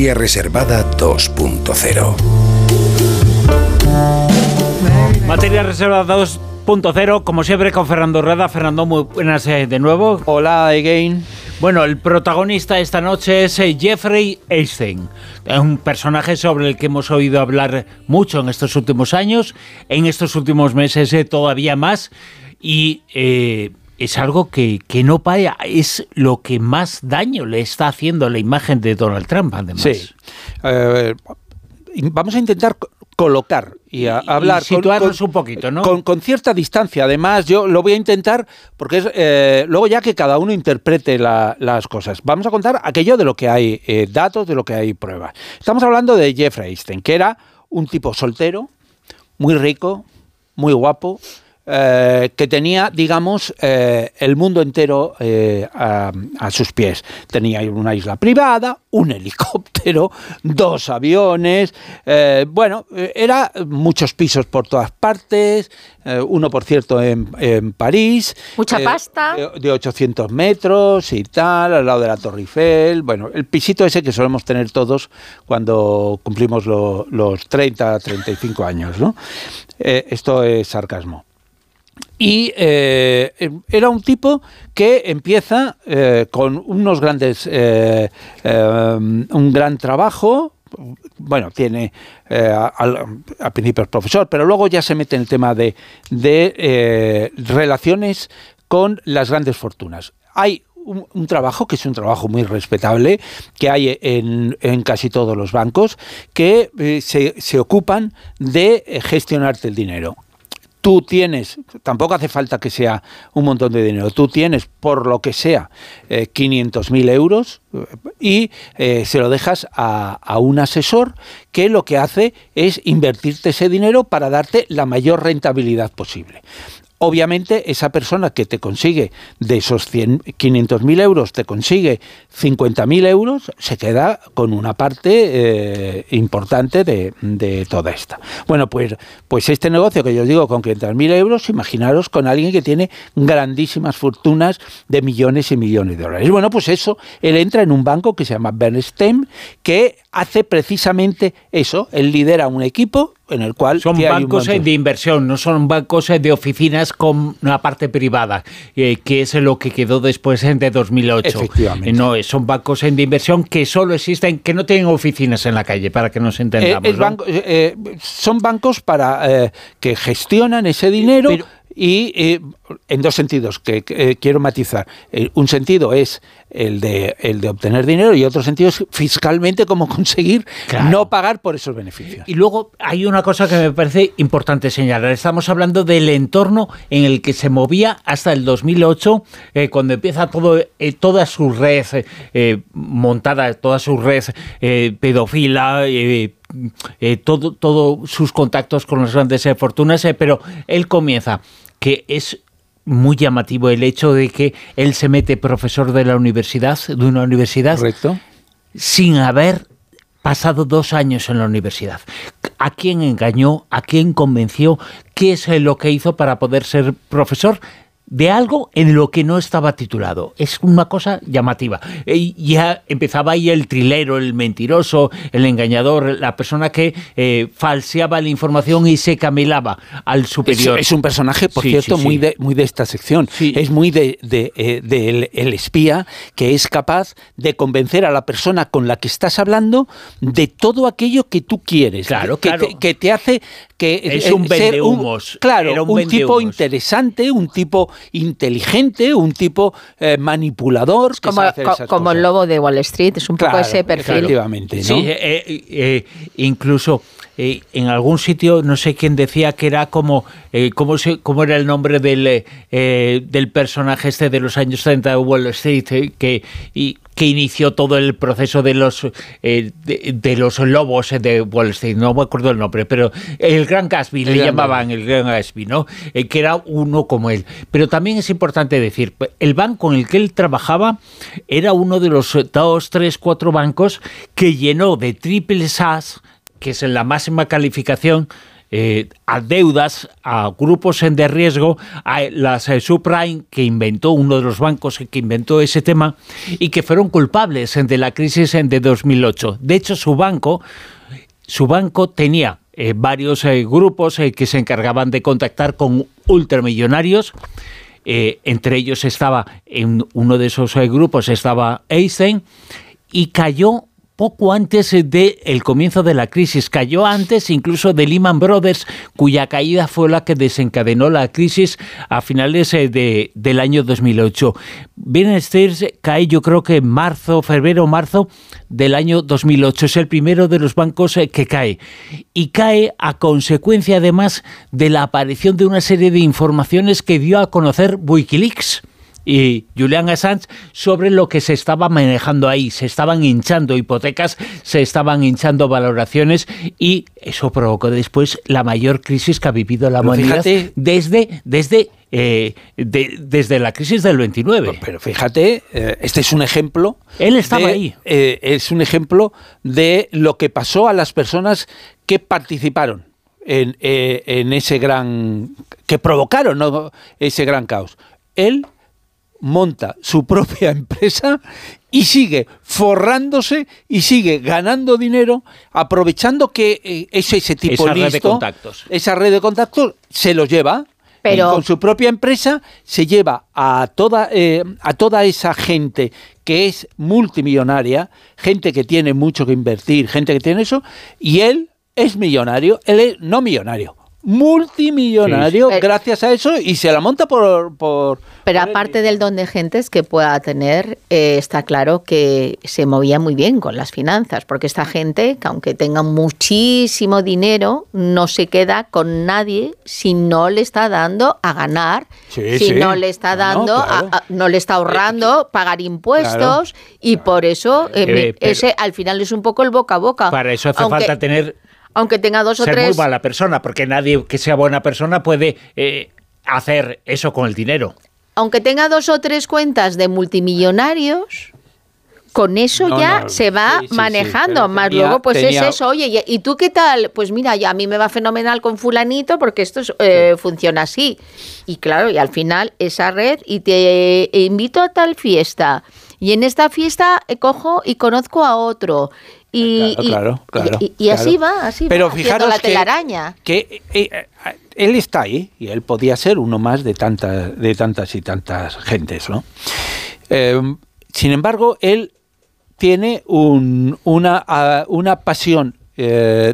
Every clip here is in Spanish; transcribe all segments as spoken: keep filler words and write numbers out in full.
Materia Reservada dos punto cero. Materia Reservada dos punto cero, como siempre con Fernando Rueda. Fernando, muy buenas eh, de nuevo. Hola, again. Bueno, el protagonista esta noche es eh, Jeffrey Epstein, un personaje sobre el que hemos oído hablar mucho en estos últimos años, en estos últimos meses eh, todavía más, y eh, es algo que, que no para, es lo que más daño le está haciendo a la imagen de Donald Trump, además. Sí. Eh, vamos a intentar colocar y a y, hablar y situarnos con, un poquito, ¿no? Con, con cierta distancia. Además, yo lo voy a intentar porque es eh, luego ya que cada uno interprete la, las cosas. Vamos a contar aquello de lo que hay eh, datos, de lo que hay pruebas. Estamos hablando de Jeffrey Epstein, que era un tipo soltero, muy rico, muy guapo, Eh, que tenía, digamos, eh, el mundo entero eh, a, a sus pies. Tenía una isla privada, un helicóptero, dos aviones, eh, bueno, era muchos pisos por todas partes, eh, uno, por cierto, en, en París. Mucha eh, pasta. De, de ochocientos metros y tal, al lado de la Torre Eiffel. Bueno, el pisito ese que solemos tener todos cuando cumplimos lo, los treinta, treinta y cinco años, ¿no? Eh, esto es sarcasmo. Y eh, era un tipo que empieza eh, con unos grandes, eh, eh, un gran trabajo. Bueno, tiene eh, al, al principio es profesor, pero luego ya se mete en el tema de, de eh, relaciones con las grandes fortunas. Hay un, un trabajo que es un trabajo muy respetable que hay en, en casi todos los bancos que eh, se, se ocupan de gestionarte el dinero. Tú tienes, tampoco hace falta que sea un montón de dinero, tú tienes, por lo que sea, eh, quinientos mil euros y eh, se lo dejas a, a un asesor que lo que hace es invertirte ese dinero para darte la mayor rentabilidad posible. Obviamente, esa persona que te consigue de esos quinientos mil euros, te consigue cincuenta mil euros, se queda con una parte eh, importante de, de toda esta. Bueno, pues, pues este negocio que yo os digo con quinientos mil euros, imaginaros con alguien que tiene grandísimas fortunas de millones y millones de dólares. Bueno, pues eso, él entra en un banco que se llama Bernstein, que hace precisamente eso, él lidera un equipo en el cual son bancos de inversión, no son bancos de oficinas con una parte privada, eh, que es lo que quedó después de dos mil ocho. Efectivamente. Eh, no, son bancos de inversión que solo existen, que no tienen oficinas en la calle, para que nos entendamos. Eh, ¿no? banco, eh, son bancos para eh, que gestionan ese dinero. Pero, y eh, en dos sentidos que, que eh, quiero matizar. Eh, un sentido es el de el de obtener dinero y otro sentido es fiscalmente cómo conseguir claro. no pagar por esos beneficios. Y luego hay una cosa que me parece importante señalar. Estamos hablando del entorno en el que se movía hasta el dos mil ocho, eh, cuando empieza todo eh, toda su red eh, montada, toda su red eh, pedófila, eh, eh, todo todos sus contactos con las grandes eh, fortunas, eh, pero él comienza, que es muy llamativo el hecho de que él se mete profesor de la universidad, de una universidad, correcto, sin haber pasado dos años en la universidad. ¿A quién engañó? ¿A quién convenció? ¿Qué es lo que hizo para poder ser profesor de algo en lo que no estaba titulado? Es una cosa llamativa. Y ya empezaba ahí el trilero, el mentiroso, el engañador, la persona que eh, falseaba la información y se camelaba al superior. Es, es un personaje, por sí, cierto, sí, muy sí. de muy de esta sección. Sí. Es muy de, de, de, de el, el espía que es capaz de convencer a la persona con la que estás hablando de todo aquello que tú quieres. Claro, que, claro. Te, que te hace que es un vendehumos. Claro, Era un, un vende tipo humos. interesante, un tipo inteligente, un tipo eh, manipulador. Que como, sabe hacer co- esas como cosas. el lobo de Wall Street, es un claro, poco ese perfil. Efectivamente, ¿no? Sí, eh, eh, incluso eh, en algún sitio, no sé quién decía que era como, eh, ¿cómo, se, cómo era el nombre del, eh, del personaje este de los años treinta de Wall Street, eh, que, y, que inició todo el proceso de los eh, de, de los lobos de Wall Street, no me acuerdo el nombre, pero el Gran Gatsby, el le gran llamaban el Gran Gatsby, ¿no? Eh, que era uno como él. Pero también es importante decir, el banco en el que él trabajaba era uno de los dos, tres, cuatro bancos que llenó de triples A's, que es la máxima calificación eh, a deudas, a grupos de riesgo, a las eh, subprime, que inventó uno de los bancos que inventó ese tema y que fueron culpables de la crisis de dos mil ocho. De hecho, su banco, su banco tenía eh, varios eh, grupos eh, que se encargaban de contactar con ultramillonarios. Eh, entre ellos estaba, en uno de esos eh, grupos estaba Einstein, y cayó poco antes del comienzo de la crisis, cayó antes incluso de Lehman Brothers, cuya caída fue la que desencadenó la crisis a finales de, del año dos mil ocho. Bear Stearns cae, yo creo que en marzo, febrero o marzo del año dos mil ocho, es el primero de los bancos que cae, y cae a consecuencia además de la aparición de una serie de informaciones que dio a conocer Wikileaks y Julian Assange sobre lo que se estaba manejando ahí. Se estaban hinchando hipotecas, se estaban hinchando valoraciones, y eso provocó después la mayor crisis que ha vivido la humanidad desde, desde, eh, de, desde la crisis del veintinueve. Pero fíjate, eh, este es un ejemplo. Él estaba de, ahí. Eh, es un ejemplo de lo que pasó a las personas que participaron en, eh, en ese gran... que provocaron, ¿no?, ese gran caos. Él monta su propia empresa y sigue forrándose y sigue ganando dinero, aprovechando que eh, ese, ese tipo esa listo, red de contactos. esa red de contactos se los lleva. Pero... y con su propia empresa se lleva a toda, eh, a toda esa gente que es multimillonaria, gente que tiene mucho que invertir, gente que tiene eso, y él es millonario, él es no millonario, multimillonario, sí, gracias a eso, y se la monta por... por pero por aparte el... del don de gentes que pueda tener, eh, está claro que se movía muy bien con las finanzas, porque esta gente, que aunque tenga muchísimo dinero, no se queda con nadie si no le está dando a ganar, sí, si sí. no le está dando, no, claro. a, a, no le está ahorrando, eh, pagar impuestos, claro. y por eso eh, eh, ese al final es un poco el boca a boca. Para eso hace aunque, falta tener... Aunque tenga dos o ser tres... muy mala persona, porque nadie que sea buena persona puede eh, hacer eso con el dinero. Aunque tenga dos o tres cuentas de multimillonarios, con eso no, ya no, se va sí, sí, manejando. Sí, Más tenía, luego, pues tenía... es eso. Oye, ¿y tú qué tal? Pues mira, ya a mí me va fenomenal con fulanito porque esto es, eh, sí. funciona así. Y claro, y al final esa red, y te invito a tal fiesta, y en esta fiesta cojo y conozco a otro... Y, claro, y, claro, y, y, y así claro. va, así Pero va, fijaros la telaraña. Que, que eh, eh, él está ahí y él podía ser uno más de tantas, de tantas y tantas gentes, ¿no? Eh, sin embargo, él tiene un, una, una pasión eh,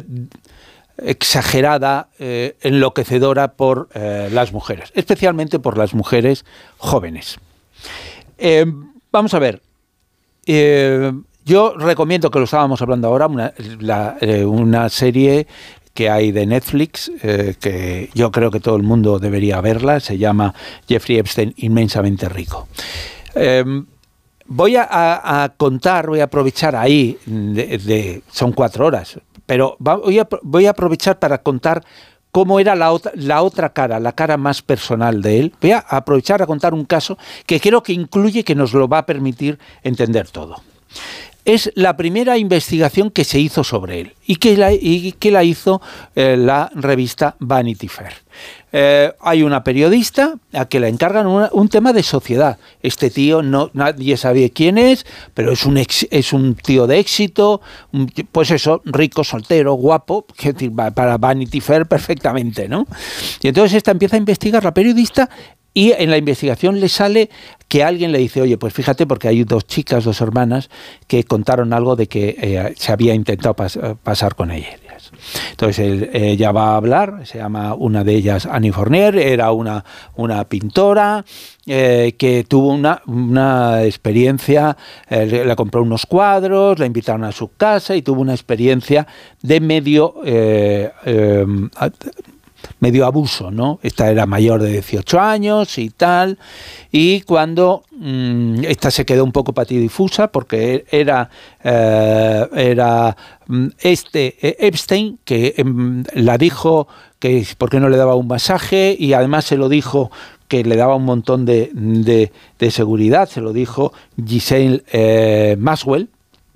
exagerada, eh, enloquecedora por eh, las mujeres, especialmente por las mujeres jóvenes. Eh, vamos a ver. Eh, Yo recomiendo, que lo estábamos hablando ahora, una, la, eh, una serie que hay de Netflix, eh, que yo creo que todo el mundo debería verla, se llama Jeffrey Epstein, inmensamente rico. Eh, voy a, a, a contar, voy a aprovechar ahí, de, de, son cuatro horas, pero va, voy, a, voy a aprovechar para contar cómo era la otra, la otra cara, la cara más personal de él. Voy a aprovechar a contar un caso que creo que incluye, que nos lo va a permitir entender todo. Es la primera investigación que se hizo sobre él y que la, y que la hizo eh, la revista Vanity Fair. Eh, hay una periodista a que le encargan una, un tema de sociedad. Este tío no nadie sabe quién es, pero es un ex, es un tío de éxito, un, pues eso, rico, soltero, guapo, que para Vanity Fair perfectamente, ¿no? Y entonces esta empieza a investigar, la periodista. Y en la investigación le sale que alguien le dice, oye, pues fíjate, porque hay dos chicas, dos hermanas, que contaron algo de que eh, se había intentado pas pasar con ellas. Entonces él, ella va a hablar, se llama una de ellas Annie Fournier, era una, una pintora eh, que tuvo una, una experiencia, eh, le compró unos cuadros, la invitaron a su casa y tuvo una experiencia de medio... Eh, eh, medio abuso, ¿no? Esta era mayor de dieciocho años y tal, y cuando mmm, esta se quedó un poco patidifusa porque era eh, era este eh, Epstein que eh, la dijo que por qué no le daba un masaje, y además se lo dijo que le daba un montón de, de, de seguridad, se lo dijo Ghislaine eh, Maxwell,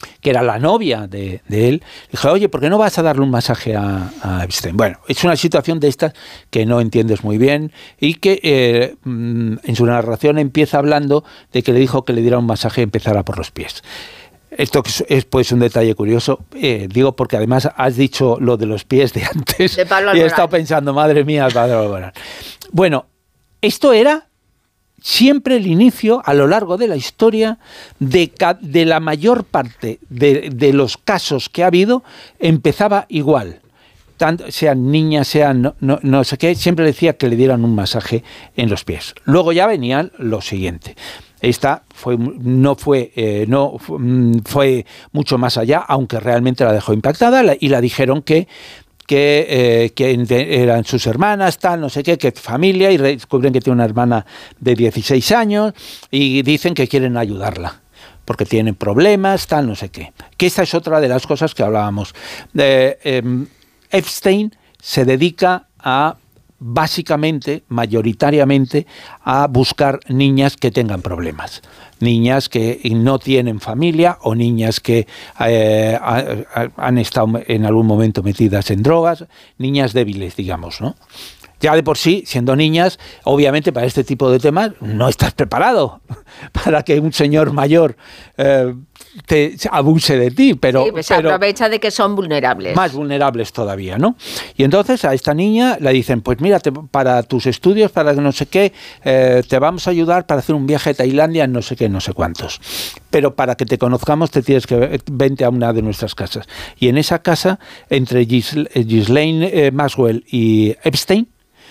que era la novia de, de él, dije, oye, ¿por qué no vas a darle un masaje a, a Epstein? Bueno, es una situación de estas que no entiendes muy bien y que eh, en su narración empieza hablando de que le dijo que le diera un masaje y empezara por los pies. Esto es pues un detalle curioso, eh, digo porque además has dicho lo de los pies de antes de Pablo y he estado pensando, madre mía, Pablo Alborán. Bueno, esto era siempre el inicio a lo largo de la historia de, de la mayor parte de, de los casos que ha habido, empezaba igual. Tanto, sean niñas, sean no, no, no sé qué, siempre decía que le dieran un masaje en los pies. Luego ya venía lo siguiente. Esta fue, no, fue, eh, no fue mucho más allá, aunque realmente la dejó impactada la, y la dijeron que que, eh, que eran sus hermanas, tal, no sé qué, que familia, y descubren que tiene una hermana de dieciséis años y dicen que quieren ayudarla porque tienen problemas, tal, no sé qué. Que esta es otra de las cosas que hablábamos. Eh, eh, Epstein se dedica a, básicamente, mayoritariamente, a buscar niñas que tengan problemas. Niñas que no tienen familia o niñas que eh, han estado en algún momento metidas en drogas, niñas débiles, digamos, ¿no? Ya de por sí, siendo niñas, obviamente para este tipo de temas no estás preparado para que un señor mayor eh, te abuse de ti, pero, sí, pues se pero aprovecha de que son vulnerables. Más vulnerables todavía, ¿no? Y entonces a esta niña le dicen, pues mira, te, para tus estudios, para no sé qué, eh, te vamos a ayudar para hacer un viaje a Tailandia en no sé qué, no sé cuántos. Pero para que te conozcamos te tienes que vente a una de nuestras casas. Y en esa casa, entre Gis, Ghislaine eh, Maxwell y Epstein,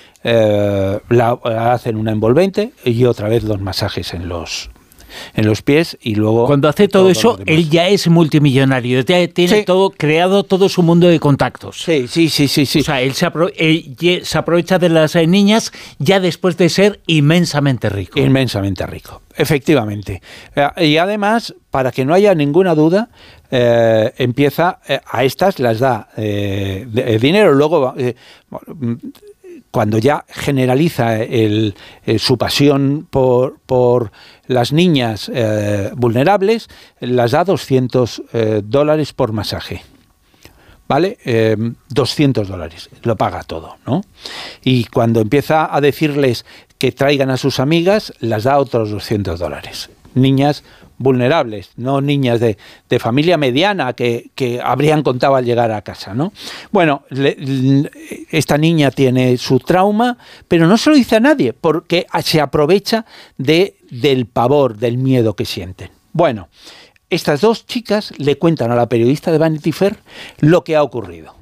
Eh, la, la hacen una envolvente y otra vez dos masajes en los en los pies y luego cuando hace todo, todo eso él ya es multimillonario, ya tiene sí. todo creado todo su mundo de contactos. Sí, sí, sí, sí, sí. O sea, él se, apro él se aprovecha de las eh, niñas ya después de ser inmensamente rico. Inmensamente rico, efectivamente. Eh, y además, para que no haya ninguna duda, eh, empieza eh, a estas las da eh, de, dinero, luego eh, cuando ya generaliza el, el, su pasión por, por las niñas eh, vulnerables, las da doscientos eh, dólares por masaje. ¿Vale? Eh, doscientos dólares, lo paga todo, ¿no? Y cuando empieza a decirles que traigan a sus amigas, las da otros doscientos dólares. Niñas vulnerables, no niñas de, de familia mediana que, que habrían contado al llegar a casa, ¿no? Bueno, le, le, esta niña tiene su trauma, pero no se lo dice a nadie, porque se aprovecha de, del pavor, del miedo que sienten. Bueno, estas dos chicas le cuentan a la periodista de Vanity Fair lo que ha ocurrido.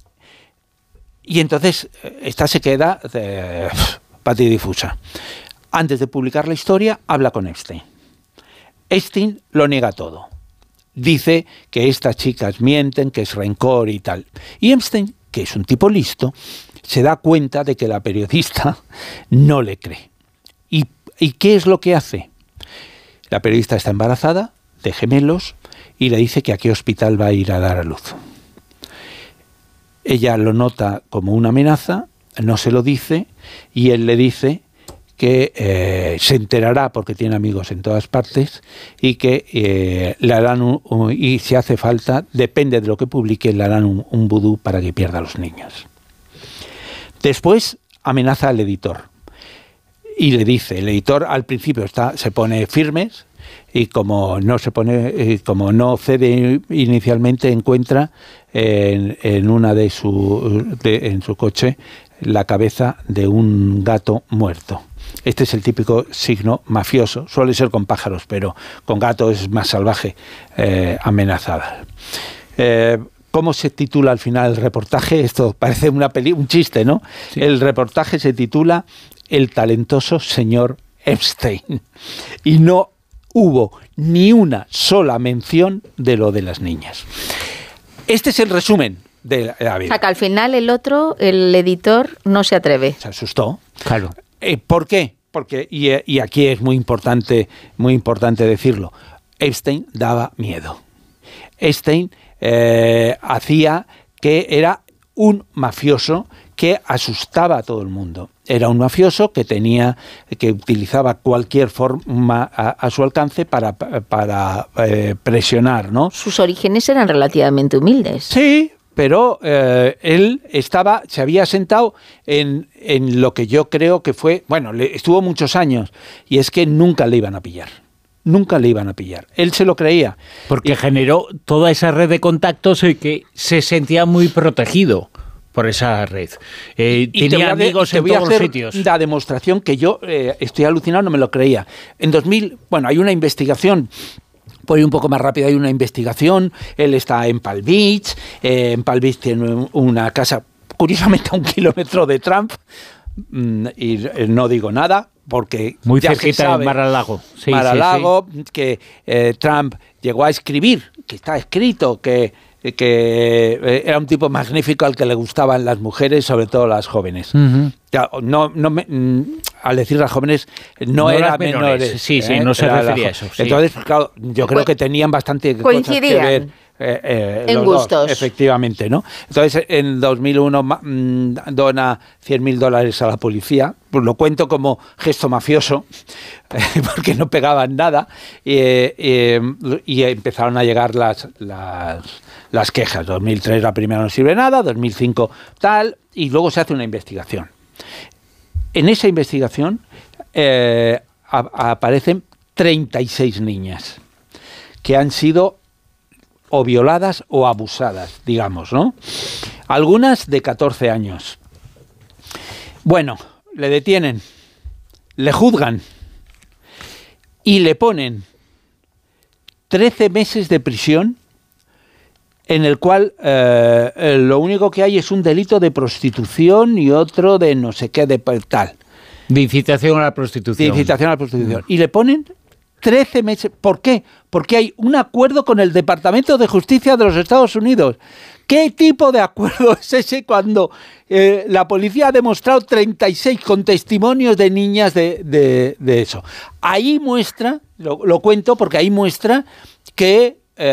Y entonces esta se queda eh, patidifusa. Antes de publicar la historia, habla con Epstein. Epstein lo niega todo. Dice que estas chicas mienten, que es rencor y tal. Y Epstein, que es un tipo listo, se da cuenta de que la periodista no le cree. ¿Y, y qué es lo que hace? La periodista está embarazada de gemelos y le dice que a qué hospital va a ir a dar a luz. Ella lo nota como una amenaza, no se lo dice y él le dice que eh, se enterará porque tiene amigos en todas partes y que eh, le harán un, un, y si hace falta, depende de lo que publique, le harán un, un vudú para que pierda a los niños. Después amenaza al editor y le dice, el editor al principio está, se pone firmes y como no se pone, eh, como no cede inicialmente, encuentra en, en una de su de, en su coche la cabeza de un gato muerto. Este es el típico signo mafioso, suele ser con pájaros, pero con gatos es más salvaje, eh, amenazada. Eh, ¿Cómo se titula al final el reportaje? Esto parece una peli, un chiste, ¿no? Sí. El reportaje se titula El talentoso señor Epstein. Y no hubo ni una sola mención de lo de las niñas. Este es el resumen de la vida. O sea, que al final el otro, el editor, no se atreve. Se asustó. Claro. Eh, ¿Por qué? Porque, y, y aquí es muy importante, muy importante decirlo, Epstein daba miedo. Epstein eh, hacía que era un mafioso que asustaba a todo el mundo. Era un mafioso que tenía, que utilizaba cualquier forma a, a su alcance para, para eh, presionar, ¿no? Sus orígenes eran relativamente humildes. Sí, pero eh, él estaba, se había sentado en, en lo que yo creo que fue, bueno, le, estuvo muchos años, y es que nunca le iban a pillar. Nunca le iban a pillar. Él se lo creía. Porque y, generó toda esa red de contactos y que se sentía muy protegido por esa red. Eh, y tenía de, amigos en todos los sitios. La demostración que yo eh, estoy alucinado, no me lo creía. En dos mil, bueno, hay una investigación. Por ir un poco más rápido, hay una investigación. Él está en Palm Beach. Eh, en Palm Beach tiene una casa, curiosamente, a un kilómetro de Trump. Mm, y eh, no digo nada, porque muy cerquita de Mar-a-Lago. Sí, Mar-a-Lago, sí, sí. que eh, Trump llegó a escribir, que está escrito, que, que eh, era un tipo magnífico al que le gustaban las mujeres, sobre todo las jóvenes. Uh-huh. No, no me, al decir las jóvenes, no, no eran menores. menores. Sí, sí, ¿eh? No se era refería a eso. Sí. Entonces, claro, yo creo que tenían bastante cosas que ver. Eh, eh, en gustos. Dos, efectivamente, ¿no? Entonces, en dos mil uno mmm, dona cien mil dólares a la policía, pues lo cuento como gesto mafioso, eh, porque no pegaban nada, eh, eh, y empezaron a llegar las, las, las quejas. dos mil tres la primera no sirve nada, dos mil cinco tal, y luego se hace una investigación. En esa investigación eh, a, aparecen treinta y seis niñas que han sido o violadas o abusadas, digamos, ¿no? Algunas de catorce años. Bueno, le detienen, le juzgan y le ponen trece meses de prisión, en el cual eh, lo único que hay es un delito de prostitución y otro de no sé qué, de tal. De incitación a la prostitución. De incitación a la prostitución. Y le ponen trece meses. ¿Por qué? Porque hay un acuerdo con el Departamento de Justicia de los Estados Unidos. ¿Qué tipo de acuerdo es ese cuando eh, la policía ha demostrado treinta y seis con testimonios de niñas de, de, de eso? Ahí muestra, lo, lo cuento porque ahí muestra que,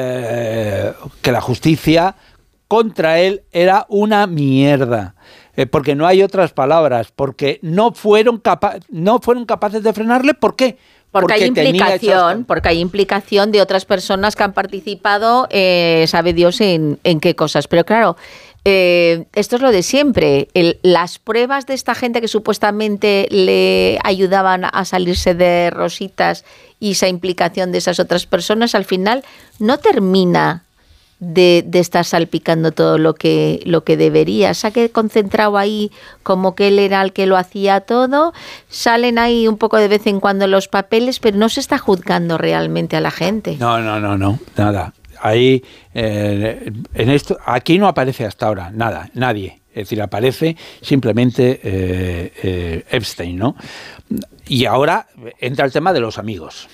eh, que la justicia contra él era una mierda. Eh, porque no hay otras palabras, porque no fueron, capa- no fueron capaces de frenarle. ¿Por qué? Porque, porque hay implicación, esas... porque hay implicación de otras personas que han participado, eh, sabe Dios en, en qué cosas. Pero claro, eh, esto es lo de siempre. El, las pruebas de esta gente que supuestamente le ayudaban a salirse de rositas y esa implicación de esas otras personas, al final no termina de, de estar salpicando todo lo que, lo que debería. Se ha concentrado ahí como que él era el que lo hacía todo. Salen ahí un poco de vez en cuando los papeles, pero no se está juzgando realmente a la gente. No, no, no, no, nada. Ahí, eh, en esto, aquí no aparece hasta ahora nada, nadie. Es decir, aparece simplemente eh, eh, Epstein, ¿no? Y ahora entra el tema de los amigos.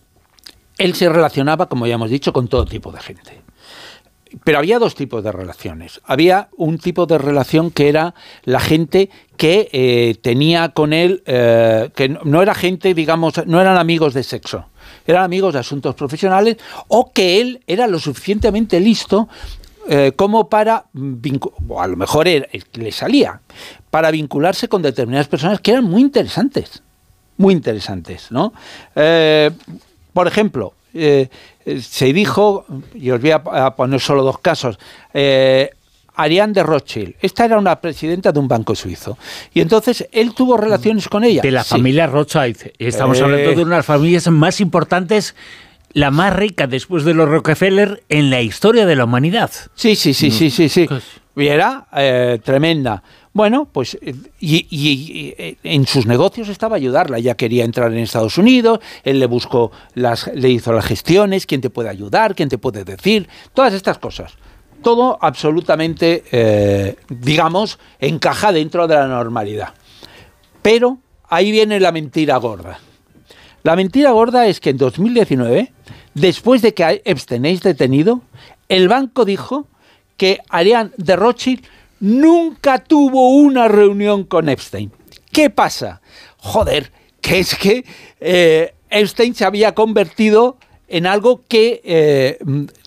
Él se relacionaba, como ya hemos dicho, con todo tipo de gente. Pero había dos tipos de relaciones. Había un tipo de relación que era la gente que eh, tenía con él, eh, que no era gente, digamos, no eran amigos de sexo, eran amigos de asuntos profesionales, o que él era lo suficientemente listo eh, como para, vincu- o a lo mejor era, le salía, para vincularse con determinadas personas que eran muy interesantes, muy interesantes, ¿no? Eh, por ejemplo, eh, se dijo, y os voy a, a poner solo dos casos, eh, Ariane de Rothschild. Esta era una presidenta de un banco suizo. Y entonces él tuvo relaciones con ella. De la sí. familia Rothschild. Estamos eh... hablando de una de las familias más importantes, la más rica después de los Rockefeller en la historia de la humanidad. Sí, sí, sí, sí, sí, sí. Y era eh, tremenda. Bueno, pues y, y, y en sus negocios estaba ayudarla. Ella quería entrar en Estados Unidos, él le buscó, las, le hizo las gestiones, quién te puede ayudar, quién te puede decir, todas estas cosas. Todo absolutamente, eh, digamos, encaja dentro de la normalidad. Pero ahí viene la mentira gorda. La mentira gorda es que en dos mil diecinueve, después de que Epstein es detenido, el banco dijo que Ariane de Rothschild nunca tuvo una reunión con Epstein. ¿Qué pasa? Joder, que es que eh, Epstein se había convertido en algo que eh,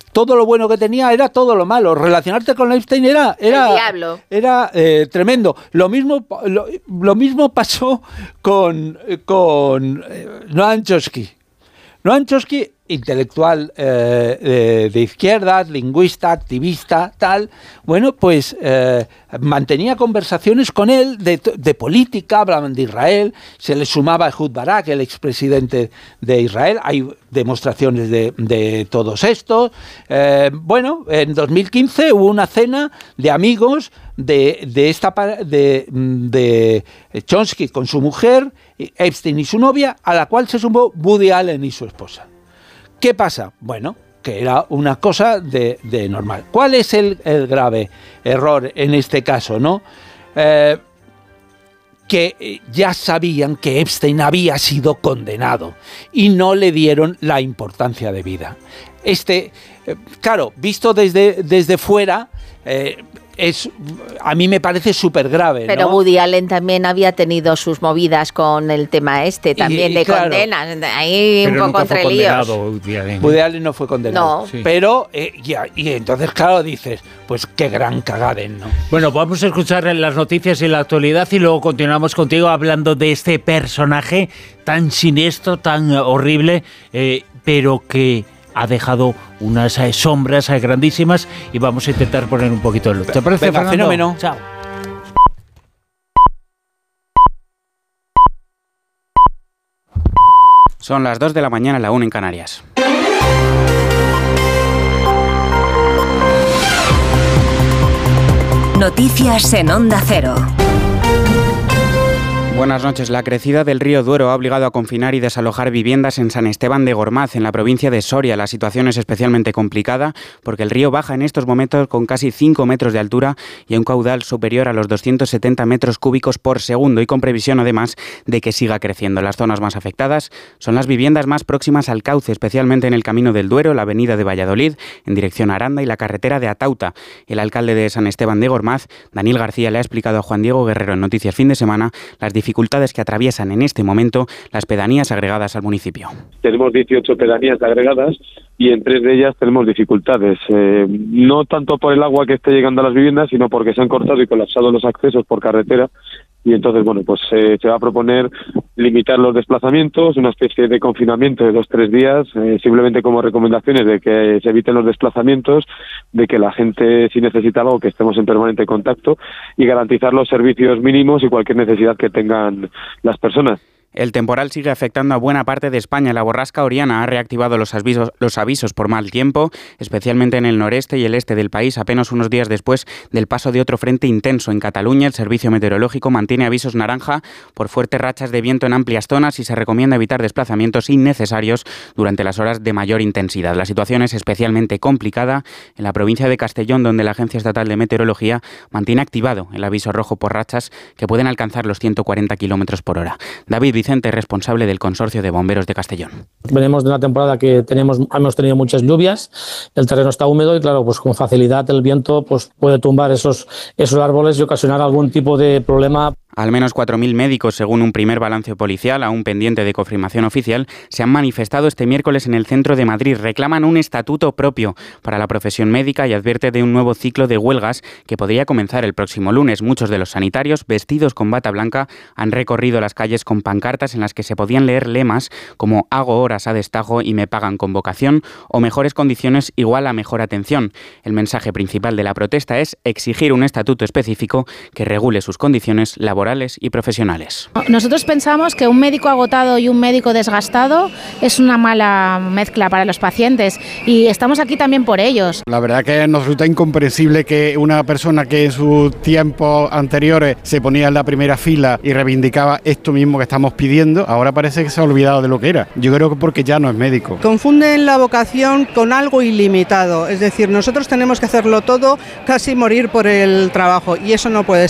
todo lo bueno que tenía era todo lo malo. Relacionarte con Epstein era era, era eh, tremendo. Lo mismo lo, lo mismo pasó con, con eh, Noam Chomsky. Noam Chomsky, intelectual eh, de, de izquierdas, lingüista, activista, tal, bueno, pues eh, mantenía conversaciones con él de, de política, hablaban de Israel, se le sumaba Ehud Barak, el expresidente de Israel, hay demostraciones de, de todos estos. Eh, bueno, en dos mil quince hubo una cena de amigos de, de, esta, de, de Chomsky con su mujer, Epstein y su novia, a la cual se sumó Woody Allen y su esposa. ¿Qué pasa? Bueno, que era una cosa de, de normal. ¿Cuál es el, el grave error en este caso, no? Eh, que ya sabían que Epstein había sido condenado y no le dieron la importancia de vida. Este, eh, claro, visto desde, desde fuera, eh, es, a mí me parece súper grave. Pero ¿no? Woody Allen también había tenido sus movidas con el tema este, también y, y de claro, condenas, ahí pero un poco entre líos. Woody Allen. Woody Allen no fue condenado. No. Sí. Pero, eh, ya, y entonces, claro, dices, pues qué gran cagaden, ¿no? Bueno, vamos a escuchar las noticias y la actualidad y luego continuamos contigo hablando de este personaje tan siniestro, tan horrible, eh, pero que ha dejado unas eh, sombras eh, grandísimas y vamos a intentar poner un poquito de luz. ¿Te parece, Venga, Fernando? Fenómeno. Chao. Son las dos de la mañana, la una en Canarias. Noticias en Onda Cero. Buenas noches. La crecida del río Duero ha obligado a confinar y desalojar viviendas en San Esteban de Gormaz, en la provincia de Soria. La situación es especialmente complicada porque el río baja en estos momentos con casi cinco metros de altura y a un caudal superior a los doscientos setenta metros cúbicos por segundo y con previsión además de que siga creciendo. Las zonas más afectadas son las viviendas más próximas al cauce, especialmente en el Camino del Duero, la avenida de Valladolid, en dirección a Aranda y la carretera de Atauta. El alcalde de San Esteban de Gormaz, Daniel García, le ha explicado a Juan Diego Guerrero en Noticias Fin de Semana las dificultades dificultades que atraviesan en este momento las pedanías agregadas al municipio. Tenemos dieciocho pedanías agregadas y en tres de ellas tenemos dificultades, eh, no tanto por el agua que esté llegando a las viviendas, sino porque se han cortado y colapsado los accesos por carretera. Y entonces, bueno, pues eh, se va a proponer limitar los desplazamientos, una especie de confinamiento de dos o tres días, eh, simplemente como recomendaciones de que se eviten los desplazamientos, de que la gente, si necesita algo, que estemos en permanente contacto y garantizar los servicios mínimos y cualquier necesidad que tengan las personas. El temporal sigue afectando a buena parte de España. La borrasca Oriana ha reactivado los avisos, los avisos por mal tiempo, especialmente en el noreste y el este del país, apenas unos días después del paso de otro frente intenso. En Cataluña, el Servicio Meteorológico mantiene avisos naranja por fuertes rachas de viento en amplias zonas y se recomienda evitar desplazamientos innecesarios durante las horas de mayor intensidad. La situación es especialmente complicada en la provincia de Castellón, donde la Agencia Estatal de Meteorología mantiene activado el aviso rojo por rachas que pueden alcanzar los ciento cuarenta kilómetros por hora. David Vicente, responsable del Consorcio de Bomberos de Castellón. Venimos de una temporada que tenemos, hemos tenido muchas lluvias, el terreno está húmedo y claro, pues con facilidad el viento pues puede tumbar esos, esos árboles y ocasionar algún tipo de problema. Al menos cuatro mil médicos, según un primer balance policial, aún pendiente de confirmación oficial, se han manifestado este miércoles en el centro de Madrid. Reclaman un estatuto propio para la profesión médica y advierte de un nuevo ciclo de huelgas que podría comenzar el próximo lunes. Muchos de los sanitarios, vestidos con bata blanca, han recorrido las calles con pancartas en las que se podían leer lemas como «Hago horas a destajo y me pagan con vocación» o «Mejores condiciones igual a mejor atención». El mensaje principal de la protesta es exigir un estatuto específico que regule sus condiciones laborales y profesionales. Nosotros pensamos que un médico agotado y un médico desgastado es una mala mezcla para los pacientes y estamos aquí también por ellos. La verdad que nos resulta incomprensible que una persona que en sus tiempos anteriores se ponía en la primera fila y reivindicaba esto mismo que estamos pidiendo, ahora parece que se ha olvidado de lo que era. Yo creo que porque ya no es médico. Confunden la vocación con algo ilimitado, es decir, nosotros tenemos que hacerlo todo, casi morir por el trabajo y eso no puede ser.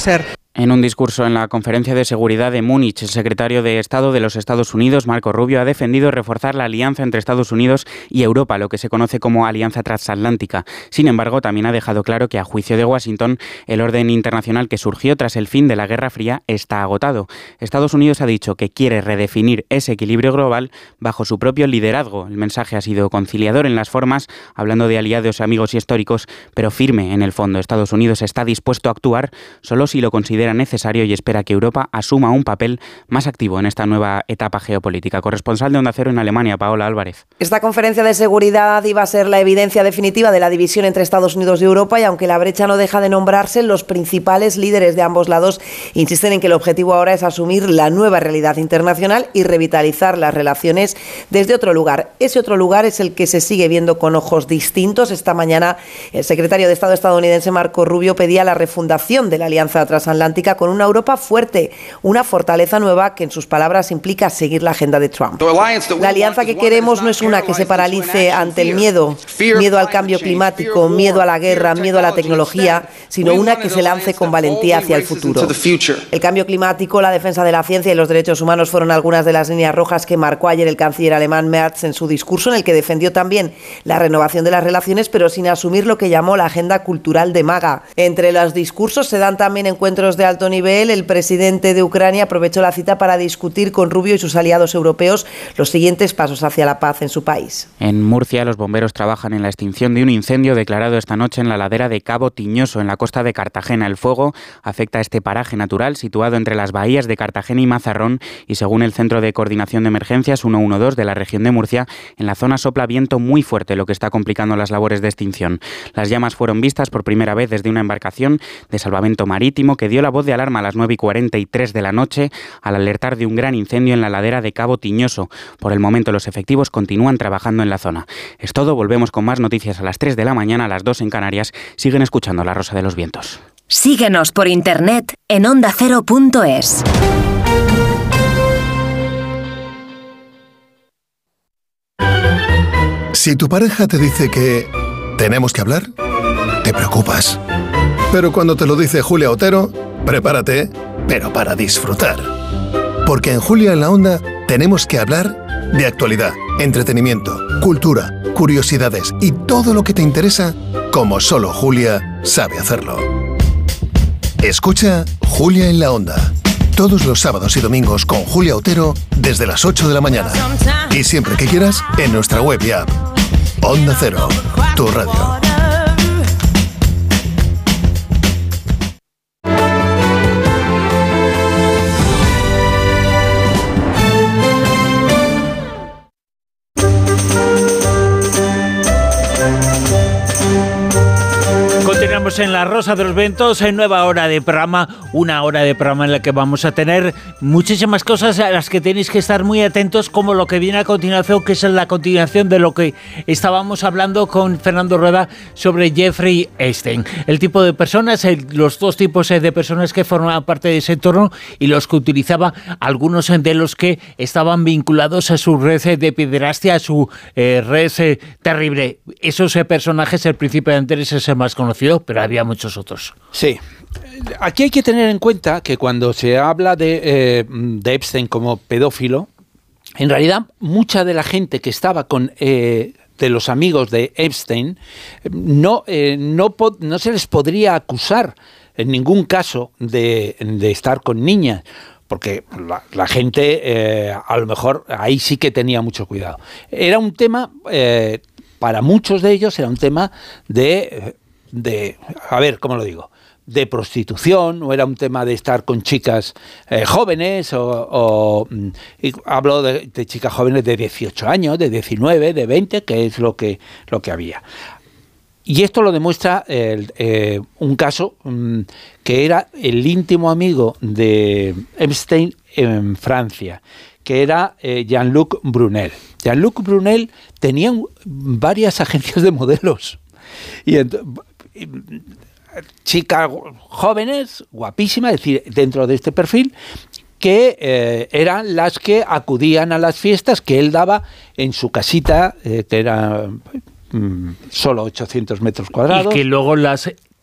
En un discurso en la Conferencia de Seguridad de Múnich, el secretario de Estado de los Estados Unidos, Marco Rubio, ha defendido reforzar la alianza entre Estados Unidos y Europa, lo que se conoce como Alianza Transatlántica. Sin embargo, también ha dejado claro que, a juicio de Washington, el orden internacional que surgió tras el fin de la Guerra Fría está agotado. Estados Unidos ha dicho que quiere redefinir ese equilibrio global bajo su propio liderazgo. El mensaje ha sido conciliador en las formas, hablando de aliados, amigos y históricos, pero firme en el fondo. Estados Unidos está dispuesto a actuar solo si lo considera necesario y espera que Europa asuma un papel más activo en esta nueva etapa geopolítica. Corresponsal de Onda Cero en Alemania, Paola Álvarez. Esta conferencia de seguridad iba a ser la evidencia definitiva de la división entre Estados Unidos y Europa, y aunque la brecha no deja de nombrarse, los principales líderes de ambos lados insisten en que el objetivo ahora es asumir la nueva realidad internacional y revitalizar las relaciones desde otro lugar. Ese otro lugar es el que se sigue viendo con ojos distintos. Esta mañana el secretario de Estado estadounidense Marco Rubio pedía la refundación de la Alianza Transatlántica con una Europa fuerte, una fortaleza nueva que en sus palabras implica seguir la agenda de Trump. La alianza que queremos no es una que se paralice ante el miedo, miedo al cambio climático, miedo a la guerra, miedo a la tecnología, sino una que se lance con valentía hacia el futuro. El cambio climático, la defensa de la ciencia y los derechos humanos fueron algunas de las líneas rojas que marcó ayer el canciller alemán Merz en su discurso, en el que defendió también la renovación de las relaciones, pero sin asumir lo que llamó la agenda cultural de MAGA. Entre los discursos se dan también encuentros de alto nivel. El presidente de Ucrania aprovechó la cita para discutir con Rubio y sus aliados europeos los siguientes pasos hacia la paz en su país. En Murcia, los bomberos trabajan en la extinción de un incendio declarado esta noche en la ladera de Cabo Tiñoso, en la costa de Cartagena. El fuego afecta a este paraje natural situado entre las bahías de Cartagena y Mazarrón, y según el Centro de Coordinación de Emergencias ciento doce de la región de Murcia, en la zona sopla viento muy fuerte, lo que está complicando las labores de extinción. Las llamas fueron vistas por primera vez desde una embarcación de salvamento marítimo que dio la voz de alarma a las nueve y cuarenta y tres de la noche al alertar de un gran incendio en la ladera de Cabo Tiñoso. Por el momento los efectivos continúan trabajando en la zona. Es todo, volvemos con más noticias a las tres de la mañana, a las dos en Canarias. Siguen escuchando La Rosa de los Vientos. Síguenos por internet en onda cero punto es. Si tu pareja te dice que tenemos que hablar, te preocupas. Pero cuando te lo dice Julia Otero, prepárate, pero para disfrutar. Porque en Julia en la Onda tenemos que hablar de actualidad, entretenimiento, cultura, curiosidades y todo lo que te interesa, como solo Julia sabe hacerlo. Escucha Julia en la Onda, todos los sábados y domingos con Julia Otero desde las ocho de la mañana. Y siempre que quieras, en nuestra web y app. Onda Cero, tu radio. En La Rosa de los Vientos, en nueva hora de programa, una hora de programa en la que vamos a tener muchísimas cosas a las que tenéis que estar muy atentos, como lo que viene a continuación, que es la continuación de lo que estábamos hablando con Fernando Rueda sobre Jeffrey Epstein. El tipo de personas, el, los dos tipos de personas que formaban parte de ese entorno y los que utilizaba, algunos de los que estaban vinculados a su red de pederastia, a su eh, red eh, terrible. Esos eh, personajes, el Príncipe de Andrés es el más conocido, pero había muchos otros. Sí. Aquí hay que tener en cuenta que cuando se habla de, eh, de Epstein como pedófilo, en realidad mucha de la gente que estaba con eh, de los amigos de Epstein no, eh, no, no se les podría acusar en ningún caso de, de estar con niñas, porque la, la gente eh, a lo mejor ahí sí que tenía mucho cuidado. Era un tema, eh, para muchos de ellos era un tema de... de, a ver, ¿cómo lo digo?, de prostitución, o era un tema de estar con chicas eh, jóvenes, o, o y hablo de, de chicas jóvenes de dieciocho años, de diecinueve, de veinte, que es lo que, lo que había. Y esto lo demuestra eh, eh, un caso um, que era el íntimo amigo de Epstein en Francia, que era eh, Jean-Luc Brunel. Jean-Luc Brunel tenía varias agencias de modelos. Y entonces, chicas jóvenes, guapísimas, es decir, dentro de este perfil, que eh, eran las que acudían a las fiestas que él daba en su casita, eh, que era mm, solo ochocientos metros cuadrados. Y que luego las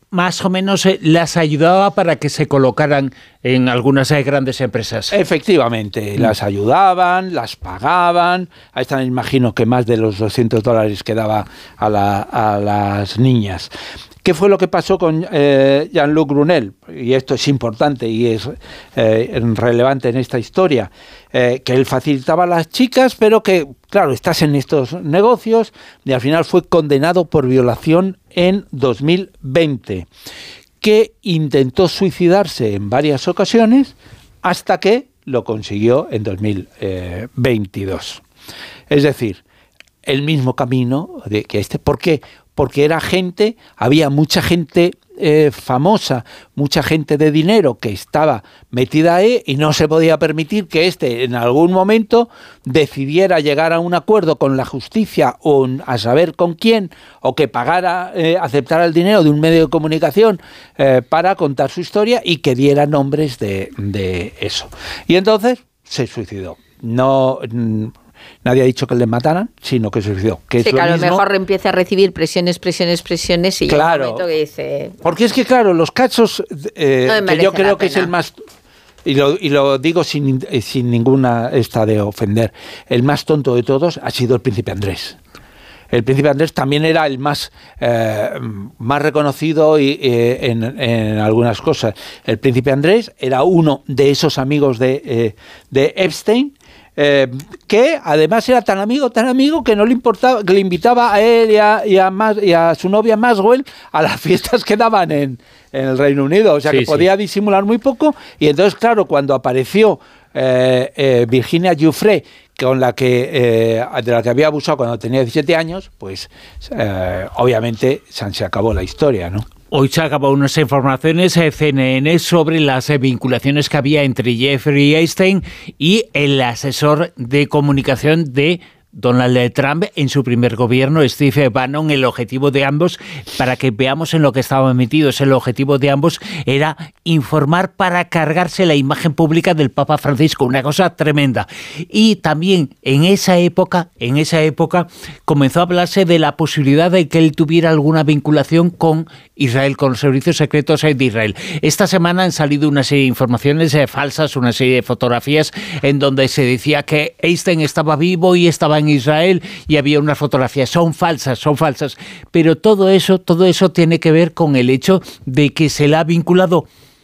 más o menos eh, las ayudaba para que se colocaran en algunas eh, grandes empresas. Efectivamente, mm. las ayudaban, las pagaban. Ahí están, imagino que más de los doscientos dólares que daba a, la, a las niñas. ¿Qué fue lo que pasó con eh, Jean-Luc Brunel? Y esto es importante y es eh, relevante en esta historia, eh, que él facilitaba a las chicas, pero que, claro, estás en estos negocios, y al final fue condenado por violación en dos mil veinte, que intentó suicidarse en varias ocasiones hasta que lo consiguió en dos mil veintidós. Es decir, el mismo camino de que este. ¿Por qué? Porque era gente, había mucha gente eh, famosa, mucha gente de dinero que estaba metida ahí y no se podía permitir que éste en algún momento decidiera llegar a un acuerdo con la justicia o a saber con quién, o que pagara, eh, aceptara el dinero de un medio de comunicación eh, para contar su historia y que diera nombres de, de eso. Y entonces se suicidó. No... Nadie ha dicho que le mataran, sino que se suicidó. Que sí, es que a lo mismo. mejor empieza a recibir presiones, presiones, presiones y claro, llega un momento que dice... Porque es que, claro, los casos eh, no que yo creo que es el más... Y lo, y lo digo sin, sin ninguna esta de ofender. El más tonto de todos ha sido el príncipe Andrés. El príncipe Andrés también era el más, eh, más reconocido y, eh, en, en algunas cosas. El príncipe Andrés era uno de esos amigos de, eh, de Epstein, Eh, que además era tan amigo, tan amigo que no le importaba, que le invitaba a él y a, y a, Mas, y a su novia Maxwell a las fiestas que daban en, en el Reino Unido, o sea sí, que podía sí. disimular muy poco. Y entonces, claro, cuando apareció eh, eh, Virginia Giuffre, con la que eh, de la que había abusado cuando tenía diecisiete años, pues eh, obviamente se acabó la historia, ¿no? Hoy se acabó unas informaciones de C N N sobre las vinculaciones que había entre Jeffrey Epstein y el asesor de comunicación de Donald Trump en su primer gobierno, Steve Bannon. El objetivo de ambos, para que veamos en lo que estaban metidos, el objetivo de ambos era informar para cargarse la imagen pública del Papa Francisco, una cosa tremenda. Y también en esa época, en esa época comenzó a hablarse de la posibilidad de que él tuviera alguna vinculación con Israel, con los servicios secretos de Israel. Esta semana han salido una serie de informaciones eh, falsas, una serie de fotografías en donde se decía que Epstein estaba vivo y estaba en Israel y había unas fotografías. Son falsas, son falsas. Pero todo eso, todo eso tiene que ver con el hecho de que se le ha vinculado,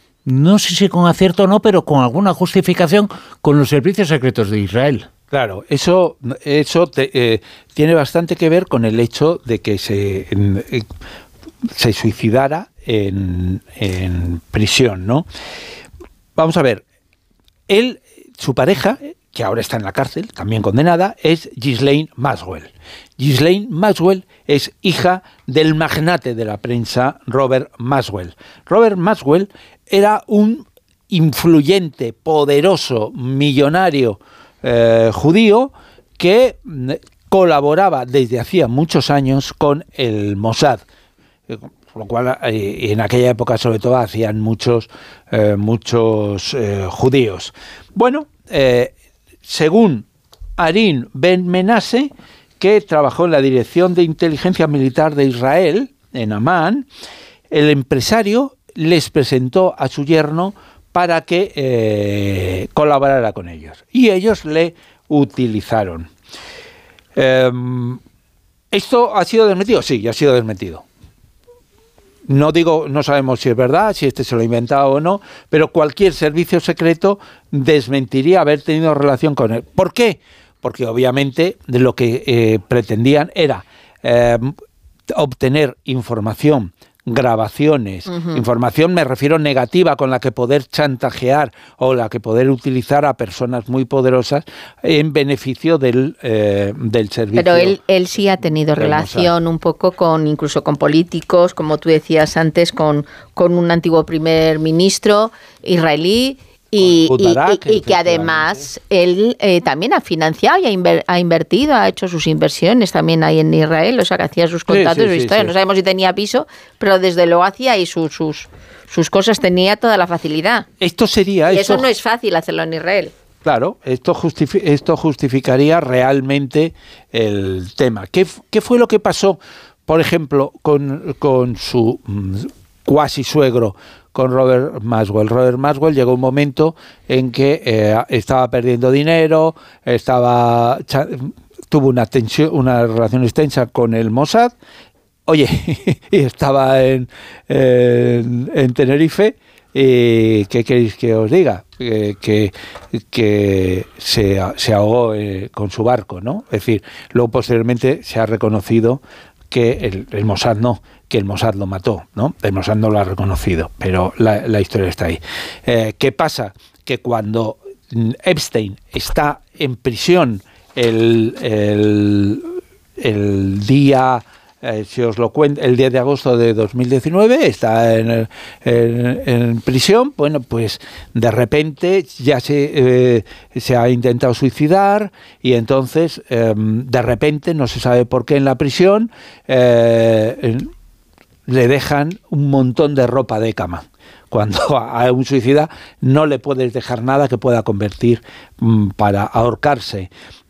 no sé si con acierto o no, pero con alguna justificación con los servicios secretos de Israel. Claro, eso, eso te, eh, tiene bastante que ver con el hecho de que se... En, eh, se suicidara en, en prisión, ¿no? Vamos a ver, él, su pareja, que ahora está en la cárcel, también condenada, es Ghislaine Maxwell. Ghislaine Maxwell es hija del magnate de la prensa Robert Maxwell. Robert Maxwell era un influyente, poderoso, millonario eh, judío que colaboraba desde hacía muchos años con el Mossad. Por lo cual, eh, en aquella época, sobre todo, hacían muchos, eh, muchos eh, judíos. Bueno, eh, según Arin Ben Menasse, que trabajó en la Dirección de Inteligencia Militar de Israel, en Amán, el empresario les presentó a su yerno para que eh, colaborara con ellos. Y ellos le utilizaron. Eh, ¿Esto ha sido desmentido? Sí, ha sido desmentido. No digo, no sabemos si es verdad, si este se lo ha inventado o no, pero cualquier servicio secreto desmentiría haber tenido relación con él. ¿Por qué? Porque obviamente de lo que eh, pretendían era eh, obtener información, grabaciones, uh-huh. información me refiero negativa, con la que poder chantajear o la que poder utilizar a personas muy poderosas en beneficio del, eh, del servicio. Pero él, él sí ha tenido relación un poco con, incluso con políticos, como tú decías antes, con, con un antiguo primer ministro israelí. Y, y, y, y que además él eh, también ha financiado y ha, inver, ha invertido, ha hecho sus inversiones también ahí en Israel, o sea que hacía sus contratos, sí, sí, su historia. Sí, sí. No sabemos si tenía piso, pero desde luego hacía y sus, sus, sus cosas, tenía toda la facilidad. Esto sería... Y esto, eso no es fácil hacerlo en Israel. Claro, esto, justifi esto justificaría realmente el tema. ¿Qué, qué fue lo que pasó, por ejemplo, con, con su cuasi suegro con Robert Maxwell. Robert Maxwell llegó un momento en que eh, estaba perdiendo dinero, estaba tuvo una tensión, una relación extensa con el Mossad, oye, y estaba en, en, en Tenerife. ¿Y qué queréis que os diga? Que, que, que se, se ahogó eh, con su barco, ¿no? Es decir, luego posteriormente se ha reconocido que el, el Mossad no, que el Mossad lo mató, ¿no? El Mossad no lo ha reconocido, pero la, la historia está ahí. Eh, ¿Qué pasa? Que cuando Epstein está en prisión el, el, el día... Eh, si os lo cuento, el diez de agosto de dos mil diecinueve está en, en, en prisión, bueno, pues de repente ya se, eh, se ha intentado suicidar y entonces eh, de repente, no se sabe por qué en la prisión, eh, le dejan un montón de ropa de cama. Cuando a un suicida no le puedes dejar nada que pueda convertir mm, para ahorcarse.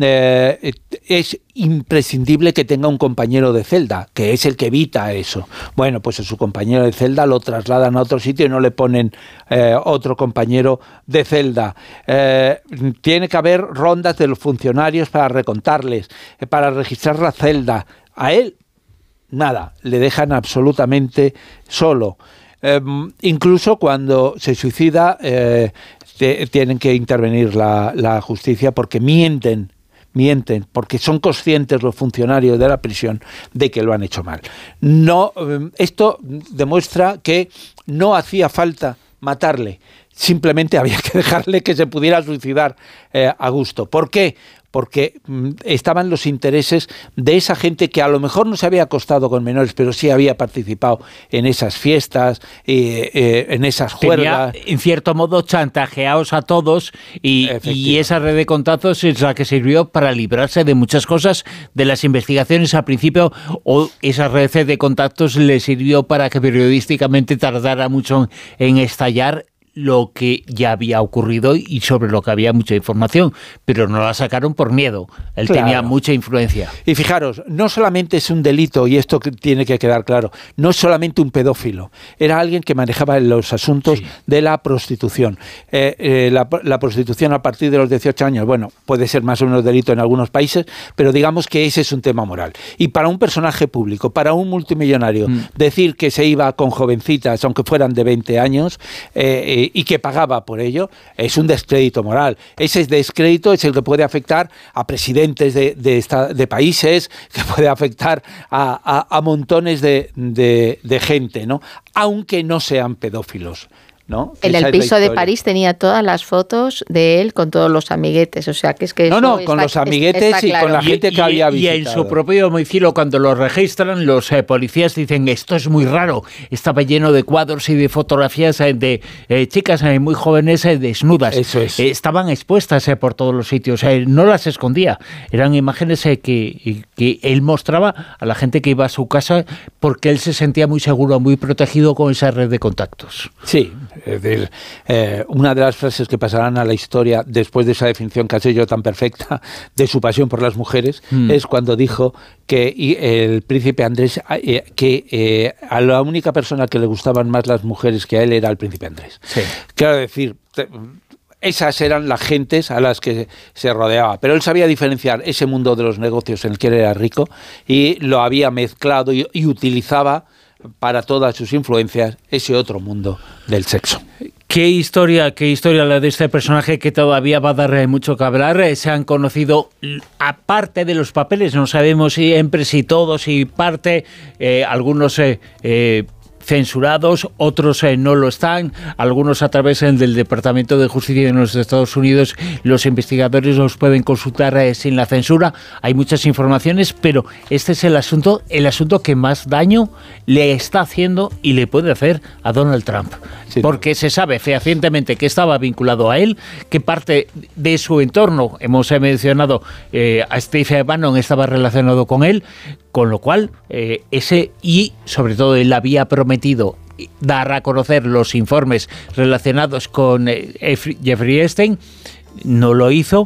Eh, es imprescindible que tenga un compañero de celda, que es el que evita eso. Bueno, pues a su compañero de celda lo trasladan a otro sitio y no le ponen eh, otro compañero de celda. Eh, tiene que haber rondas de los funcionarios para recontarles, eh, para registrar la celda. A él, nada, le dejan absolutamente solo. Eh, incluso cuando se suicida eh, te, tienen que intervenir la, la justicia porque mienten, mienten, porque son conscientes los funcionarios de la prisión de que lo han hecho mal. No, eh, esto demuestra que no hacía falta matarle, simplemente había que dejarle que se pudiera suicidar eh, a gusto. ¿Por qué? Porque mm, estaban los intereses de esa gente que a lo mejor no se había acostado con menores, pero sí había participado en esas fiestas, eh, eh, en esas juergas. Tenía, en cierto modo, chantajeados a todos y, y esa red de contactos es la que sirvió para librarse de muchas cosas de las investigaciones al principio, o esa red de contactos le sirvió para que periodísticamente tardara mucho en estallar lo que ya había ocurrido y sobre lo que había mucha información, pero no la sacaron por miedo. Él claro. tenía mucha influencia. Y fijaros, no solamente es un delito, y esto tiene que quedar claro, no es solamente un pedófilo, era alguien que manejaba los asuntos sí. de la prostitución. Eh, eh, la, la prostitución a partir de los dieciocho años, bueno, puede ser más o menos delito en algunos países, pero digamos que ese es un tema moral. Y para un personaje público, para un multimillonario, mm. decir que se iba con jovencitas, aunque fueran de veinte años, eh, y que pagaba por ello, es un descrédito moral. Ese descrédito es el que puede afectar a presidentes de, de, esta, de países, que puede afectar a, a, a montones de, de, de gente, ¿no? Aunque no sean pedófilos, ¿no? En el piso de París tenía todas las fotos de él con todos los amiguetes, o sea que es que no, eso no, con está, los amiguetes está claro. Y con la gente que y, había y, visitado. Y en su propio domicilio, cuando lo registran, los eh, policías dicen, esto es muy raro, estaba lleno de cuadros y de fotografías eh, de eh, chicas eh, muy jóvenes eh, desnudas. Eso es. Eh, estaban expuestas eh, por todos los sitios, eh, no las escondía, eran imágenes eh, que, que él mostraba a la gente que iba a su casa porque él se sentía muy seguro, muy protegido con esa red de contactos. Sí, es decir, eh, una de las frases que pasarán a la historia después de esa definición que has hecho tan perfecta de su pasión por las mujeres mm. es cuando dijo que y el príncipe Andrés eh, que eh, a la única persona que le gustaban más las mujeres que a él era el príncipe Andrés. Sí. Quiero decir, te, esas eran las gentes a las que se rodeaba, pero él sabía diferenciar ese mundo de los negocios en el que él era rico y lo había mezclado y, y utilizaba para todas sus influencias ese otro mundo del sexo. Qué historia, qué historia la de este personaje que todavía va a dar mucho que hablar. Se han conocido, aparte de los papeles, no sabemos siempre si todos, si parte, eh, algunos eh, eh, censurados, otros eh, no lo están, algunos a través eh, del Departamento de Justicia de los Estados Unidos, los investigadores los pueden consultar eh, sin la censura. Hay muchas informaciones, pero este es el asunto, el asunto que más daño le está haciendo y le puede hacer a Donald Trump. Sí. Porque se sabe fehacientemente que estaba vinculado a él, que parte de su entorno, hemos eh, mencionado eh, a Steve Bannon, estaba relacionado con él, con lo cual eh, ese y sobre todo él había prometido dar a conocer los informes relacionados con eh, Jeffrey Epstein, no lo hizo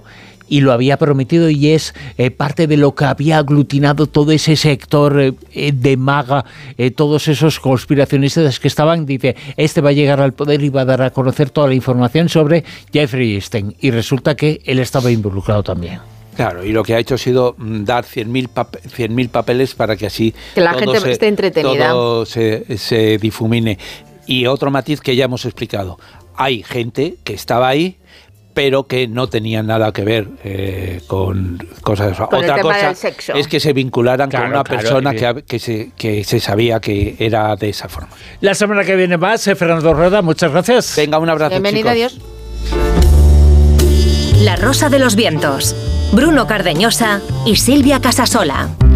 y lo había prometido y es eh, parte de lo que había aglutinado todo ese sector eh, de MAGA, eh, todos esos conspiracionistas que estaban, dice, este va a llegar al poder y va a dar a conocer toda la información sobre Jeffrey Epstein, y resulta que él estaba involucrado también. Claro, y lo que ha hecho ha sido dar cien mil papeles para que así que la todo gente se, esté entretenida. Todo se, se difumine. Y otro matiz que ya hemos explicado, hay gente que estaba ahí, pero que no tenía nada que ver eh, con cosas. Con Otra el tema cosa del sexo. es que se vincularan claro, con una claro, persona que, que, se, que se sabía que era de esa forma. La semana que viene más, eh, Fernando Rueda, muchas gracias. Venga, un abrazo, Bienvenido, chicos. Adiós. La Rosa de los Vientos. Bruno Cardeñosa y Silvia Casasola.